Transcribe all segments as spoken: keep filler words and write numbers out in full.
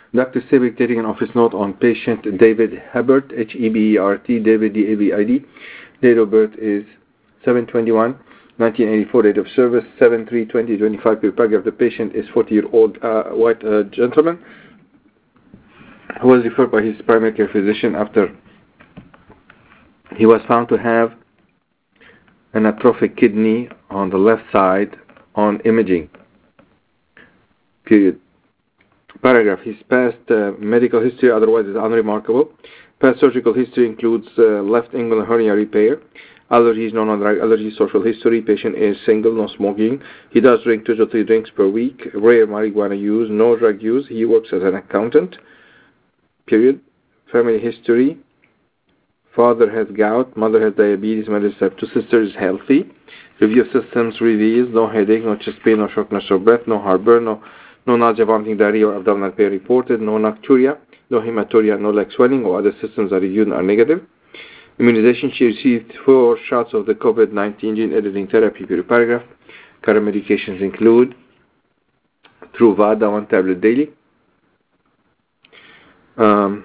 Doctor Sebek taking an office note on patient David Hebert, H E B E R T, David D A B I D. Date of birth is seven twenty-one nineteen eighty-four, date of service seven three twenty twenty-five. Per paragraph, the patient is forty-year-old uh, white uh, gentleman who was referred by his primary care physician after he was found to have an atrophic kidney on the left side on imaging. Period. Paragraph. His past uh, medical history otherwise is unremarkable. Past surgical history includes uh, left inguinal hernia repair, allergies, non-drug allergies, social history. Patient is single, no smoking. He does drink two to three drinks per week. Rare marijuana use, no drug use. He works as an accountant. Period. Family history. Father has gout, mother has diabetes, mother has type two, sister is healthy. Review systems release, no headache, no chest pain, no shortness of breath, no heartburn, no, no nausea, vomiting, diarrhea, or abdominal pain reported, no nocturia, no hematuria, no leg swelling, or other systems are reviewed and are negative. Immunization, she received four shots of the COVID nineteen gene editing therapy. Paragraph. Current medications include Truvada, one tablet daily. Um,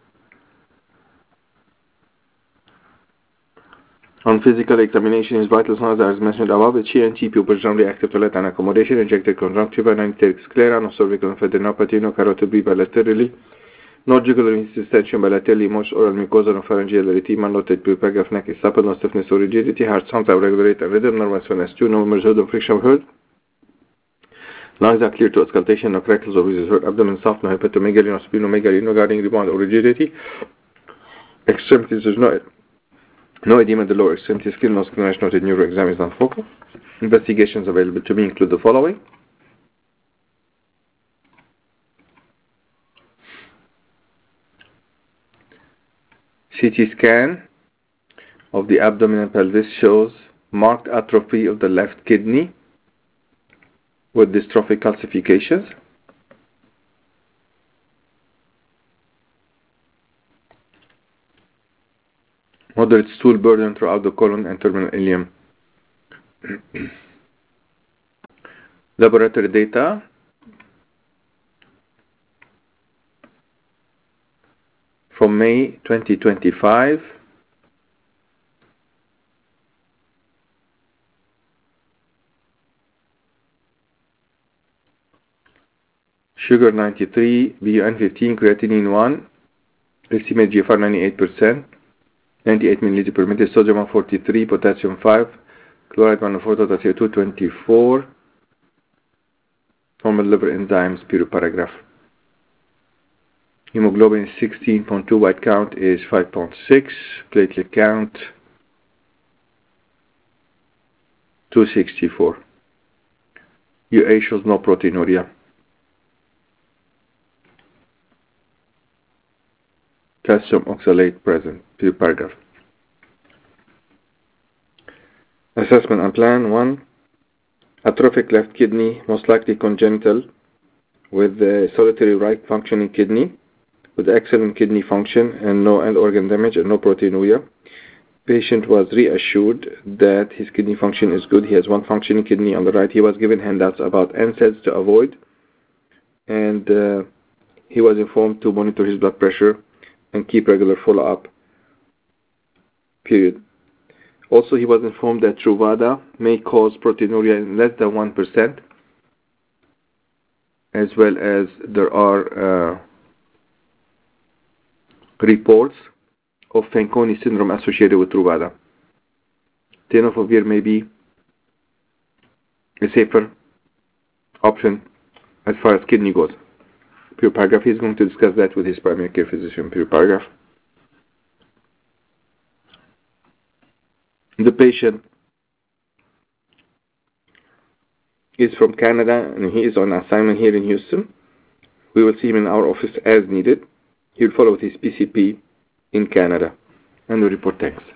On physical examination, his vital signs are as mentioned above. H E N T, pupils generally active to let an accommodation, injected conjunctiva, ninety-eight sclera, no cervical lymphadenopathy, no carotid bilaterally, no jugular distension bilaterally, most oral mucosa, no pharyngeal erythema, no tight paragraph, neck is supple, no stiffness or rigidity, heart sounds are regular rate and rhythm, nervous S two, no mersodum friction heard. Lungs are clear to auscultation, no crackles or wheezes heard, abdomen soft, no hepatomegaly, no splenomegaly, no guarding rebound or rigidity. Extremities, there's no No edema in the lower extremity, skin loss, clearance noted, neuro exam is non-focal. Investigations available to me include the following. C T scan of the abdomen and pelvis shows marked atrophy of the left kidney with dystrophic calcifications. Moderate stool burden throughout the colon and terminal ileum. Laboratory data. From May twenty twenty-five. Sugar ninety-three, B U N fifteen, creatinine one, estimate G F R ninety-eight percent. ninety-eight milliliters per minute, sodium one forty-three, potassium five, chloride one oh four, potassium two twenty-four, normal liver enzymes, period paragraph. Hemoglobin is sixteen point two, white count is five point six, platelet count two sixty-four. U A shows no proteinuria. Calcium oxalate present. Period paragraph. Assessment and plan. One, atrophic left kidney, most likely congenital, with a solitary right functioning kidney, with excellent kidney function and no end organ damage and no proteinuria. Patient was reassured that his kidney function is good. He has one functioning kidney on the right. He was given handouts about N SAIDs to avoid, and uh, he was informed to monitor his blood pressure and keep regular follow-up. Period. Also, he was informed that Truvada may cause proteinuria in less than one percent, as well as there are uh, reports of Fanconi syndrome associated with Truvada. Tenofovir may be a safer option as far as kidney goes. Pure paragraph. He's going to discuss that with his primary care physician. Pure paragraph. The patient is from Canada and he is on assignment here in Houston. We will see him in our office as needed. He will follow with his P C P in Canada. And we report thanks.